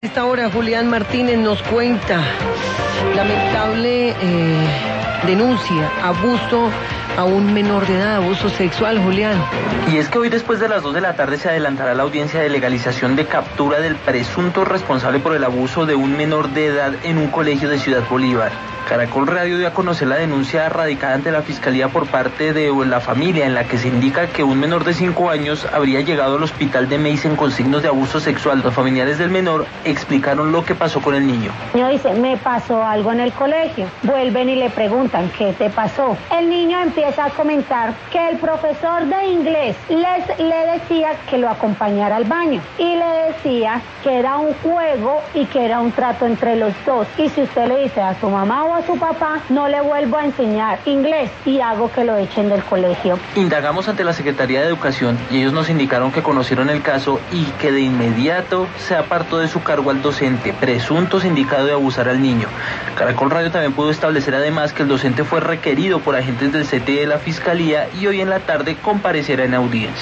Esta hora Julián Martínez nos cuenta lamentable denuncia, abuso a un menor de edad, abuso sexual, Julián. Y es que hoy después de las 2 de la tarde se adelantará la audiencia de legalización de captura del presunto responsable por el abuso de un menor de edad en un colegio de Ciudad Bolívar. Caracol Radio dio a conocer la denuncia radicada ante la Fiscalía por parte de la familia, en la que se indica que un menor de 5 años habría llegado al hospital de Meissen con signos de abuso sexual. Los familiares del menor explicaron lo que pasó con el niño. El niño dice, me pasó algo en el colegio. Vuelven y le preguntan, ¿qué te pasó? El niño empieza a comentar que el profesor de inglés le decía que lo acompañara al baño y le decía que era un juego y que era un trato entre los dos. Y si usted le dice a su mamá o a su papá, no le vuelvo a enseñar inglés y hago que lo echen del colegio. Indagamos ante la Secretaría de Educación y ellos nos indicaron que conocieron el caso y que de inmediato se apartó de su cargo al docente, presunto sindicado de abusar al niño. Caracol Radio también pudo establecer además que el docente fue requerido por agentes del CTI de la Fiscalía y hoy en la tarde comparecerá en audiencia.